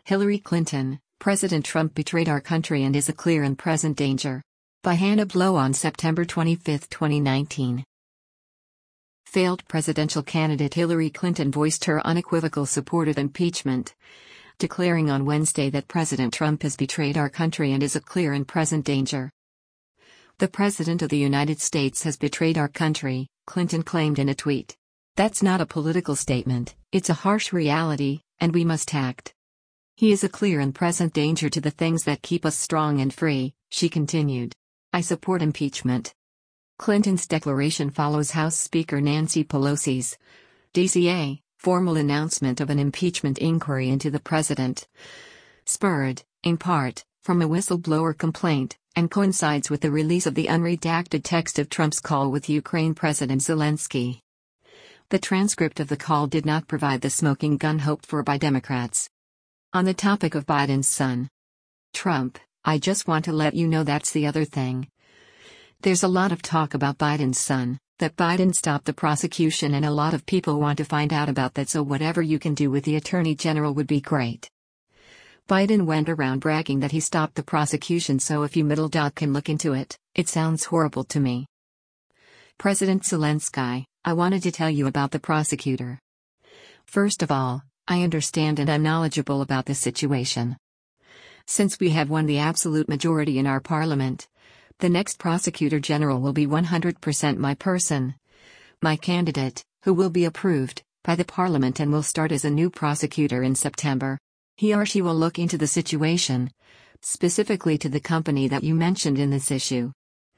Hillary Clinton, President Trump betrayed our country and is a clear and present danger. By Hannah Blow on September 25, 2019. Failed presidential candidate Hillary Clinton voiced her unequivocal support of impeachment, declaring on Wednesday that President Trump has betrayed our country and is a clear and present danger. The President of the United States has betrayed our country, Clinton claimed in a tweet. That's not a political statement, it's a harsh reality, and we must act. He is a clear and present danger to the things that keep us strong and free, she continued. I support impeachment. Clinton's declaration follows House Speaker Nancy Pelosi's DCA formal announcement of an impeachment inquiry into the president, spurred, in part, from a whistleblower complaint, and coincides with the release of the unredacted text of Trump's call with Ukraine President Zelensky. The transcript of the call did not provide the smoking gun hoped for by Democrats. On the topic of Biden's son, Trump, I just want to let you know that's the other thing. There's a lot of talk about Biden's son, that Biden stopped the prosecution, and a lot of people want to find out about that, so whatever you can do with the Attorney General would be great. Biden went around bragging that he stopped the prosecution, so if you middle dot can look into it, it sounds horrible to me. President Zelensky, I wanted to tell you about the prosecutor. First of all, I understand and I'm knowledgeable about this situation. Since we have won the absolute majority in our parliament, the next prosecutor general will be 100% my person. My candidate, who will be approved by the parliament and will start as a new prosecutor in September. He or she will look into the situation, specifically to the company that you mentioned in this issue.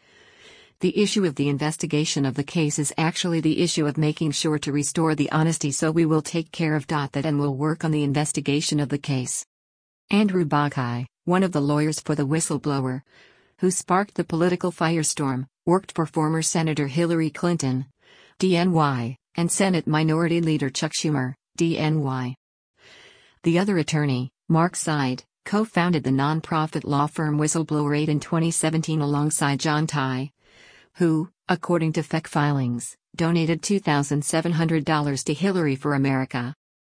The issue of the investigation of the case is actually the issue of making sure to restore the honesty, so we will take care of that and will work on the investigation of the case. Andrew Buckeye, one of the lawyers for the whistleblower, who sparked the political firestorm, worked for former Senator Hillary Clinton, DNY, and Senate Minority Leader Chuck Schumer, DNY. The other attorney, Mark Seid, co-founded the nonprofit law firm Whistleblower 8 in 2017 alongside John Tye, who, according to FEC filings, donated $2,700 to Hillary for America.